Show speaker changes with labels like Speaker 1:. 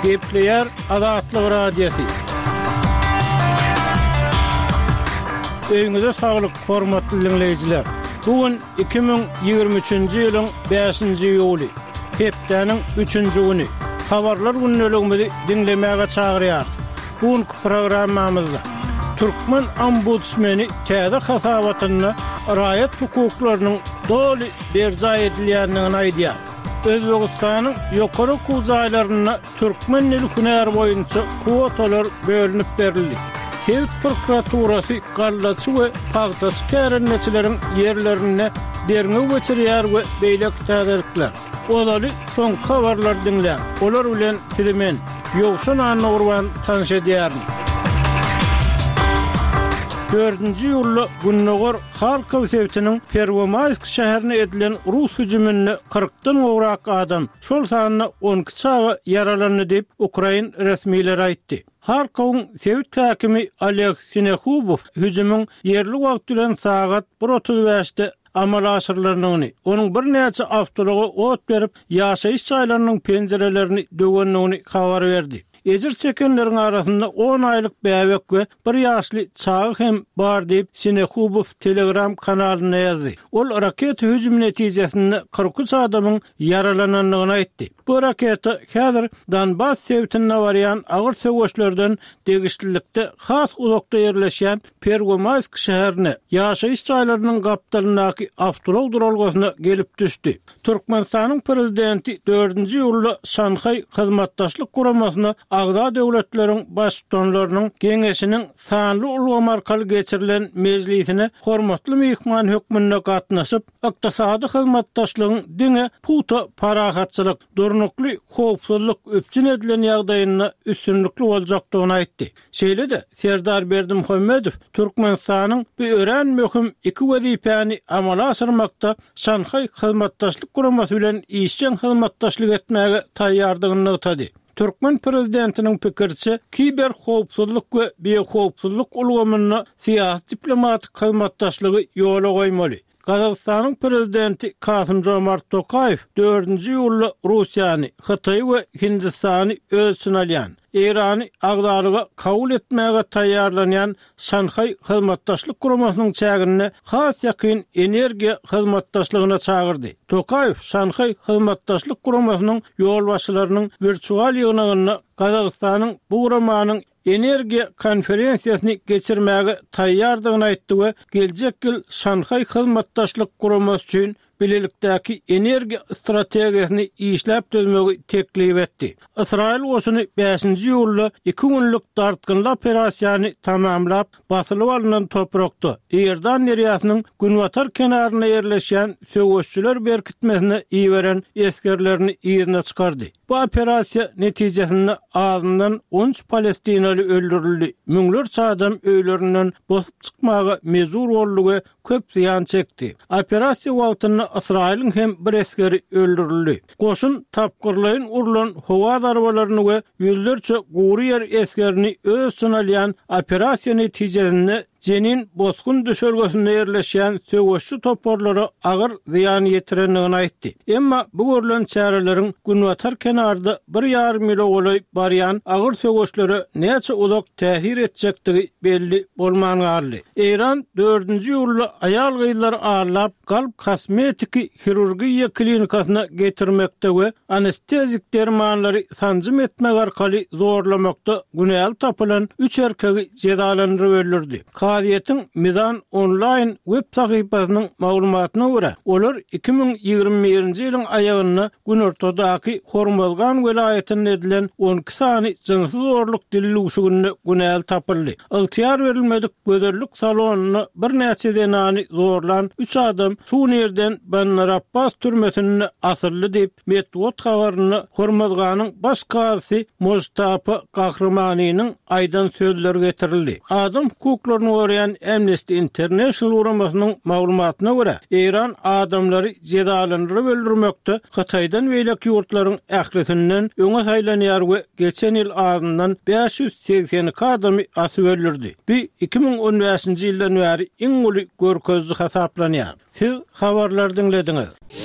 Speaker 1: Gepleyer Azatlyk Radiosu. Öňüňizde saglyk, hormatly dinleýijiler. Bugün 2023-nji ýylyň 5-nji ýuly, hepdeniň 3-nji güni. Habarlar günneligimizi dinlemäge çagyrýar. Bugünkü programmamyzda Türkmen ombudsmeni täze hasabatyny raýat hukuklarynyň doly berja edilýändigini aýdýar. Özbegistanyň ýokary kuzaýlaryna türkmen dili hünär boýunça kwotalar bölünip berildi. Sevit prokuraturasy gallaçy we pagtaçy kärenmeçileriň ýerlerine derňe geçirýär we beýle täzelikler. Olaly soň habarlar dinlän. Olar bilen sizimen ýoksun anagurwan tanış edýärin. 4-nji ýyly Günnogor Harkov sewtiniň Pervomaysk şäherine edilen Rus hüjümüne 40-dan ograk adam şol sanyna 12 çaga yaralandy diýip Ukraina resmiýleri aýtdy. Harkowyň sewt häkimi Oleg Sinekhubov hüjümüň yerli wagt bilen sagat 1:35-de amal aşyrylanyny, onuň bir näçe awtolagy ot berip ýaşaýyş çaýlarynyň penjerelerini dögenligini habar berdi. Ejir çekenleriň arasynda 10 aýlyk bäwek we 1 ýaşly çagy hem bar diýip Sinekhubov Telegram kanalyna ýazdy. Ol raket hüjüm netijesinde 43 adamyň yaralananlygyny aýtdy. Bu raketa häzir Donbass sewtine barýan agyr söwüşlerden degişlilikde has uzakda ýerleşýän Pervomaysk şäherine ýaşaýyş çaýlarynyň gapdalynaky awtolog duralgysyna gelip düşdi. Türkmenistanyň prezidenti 4-nji ýyly Şanhay hyzmatdaşlyk guramasyna Agda döwletleriň başçylarynyň geňeşiniň sanly ulgamy arkaly geçirilen mejlisine hormatly mehman hökmünde gatnaşyp ykdysady hyzmatdaşlygyň diňe puta parahatçylyk, durnukly howpsuzlyk öpçün edilen ýagdaýyna üstünlikli boljakdygyny aýtdy. Şeýle-de Serdar Berdimuhammedow Türkmenistanyň bir ören möhüm iki wezipäni amala aşyrmakda Şanhay hyzmatdaşlyk guramasy bilen işçiň hyzmatdaşlyk etmäge taýýardygyny ýetdi. Türkmen prezidentiniň pikirçe kiber howpsuzlyk we beýhowpsuzlyk ulgamyny siýasy diplomatik hyzmatdaşlygy ýola goýmaly. Kazakstanyň prezidenti Kasym-Jomart Tokayew 4-nji ýyly Russiýany, Hytaý we Hindistany ölçün alýan, Irany agdalyga kabul etmäge taýýarlanýan Şanhay hyzmatdaşlyk guramasynyň çägine has ýakyn energiýa hyzmatdaşlygyna çagyrdy. Tokayew Şanhay hyzmatdaşlyk guramasynyň ýolbaşçylarynyň virtual ýygynyny Kazakstanyň bu guramanyň energiýa konferensiýasyny geçirmäge taýýardygyny aýtdy we geljek ýyl Şanhay hyzmatdaşlyk guramasy üçin bilelikdäki energiýa strategiýasyny işläp dözmegi teklip etdi. Israil goşuny 5-nji ýyly 2 günlük dartgynly operasiýany tamamlap basylyp alynan toprakda Erdan deriýasynyň günwatar kenaryna ýerleşýän söwüşçüler berkitmesine iýeren eskerlerini ýerine çykardy. Bu operasiýa netijesinde azyndan 13 Palestinaly öldürildi. Müňlerçe adam öýlerinden bosup çykmaga mezur boldy we köp ziýan çekdi. Operasiýa wagtyny Israil'in hem bir eskeri öldürildi. Goşun tapgyrlaýyn urulan howa darabalaryny we ýüzlerçe gury yer eskerini öz üçin alýan operasiýa netijesinde Jenin bozgun düşölgesinde yerleşen söwüşçü toporlary agyr ziýan ýetirendigini aýtdy. Emma bu görülen çäreleriň günwatar kenarda 1,5 mil goly barýan agyr söwüşçülere näçe uzak täsir etjekdigi belli bolmanýarly. Eran 4-nji ýyly aýal gyýlar arlap galp kosmetiki hirurgiýa klinikasyna getirmekde we anestezik dermanlary sanjym etmek arkaly zorlamakda günäl tapylan 3 erkegi jedalandyryp öldürdi. Kadiýetiň Mizan online web sahypasynyň maglumatyna görä, olar 2021-nji ýylyň aýagyna Günortadaky Hormozgan welaýetinde edilen 12 sany jynsyz zorluk dililugşygyny günäl tapyldy. Ygtyýar berilmedik gözellik salonuny bir näçe denany zorlan 3 adam şu ýerden Bannar Abbas türmesine asyrly diýip Medwot habaryny Hormozganyň baş gazy Mojtapa Gahrymanynyň aýdan sözleri getirildi. Adam hukuklaryny goraýan Amnesty International uramasynyň maglumatyna görä, Eran adamlary jedalandyryp öldürmekde Hytaýdan beýlek ýurtlaryň ählisinden öňe saýlanýar we geçen ýyl azyndan 582 adamy asyp öldürdi. Bu 2015-nji ýyldan bäri iň uly görkezli hasaplanýar. Siz habarlar dinlediňiz.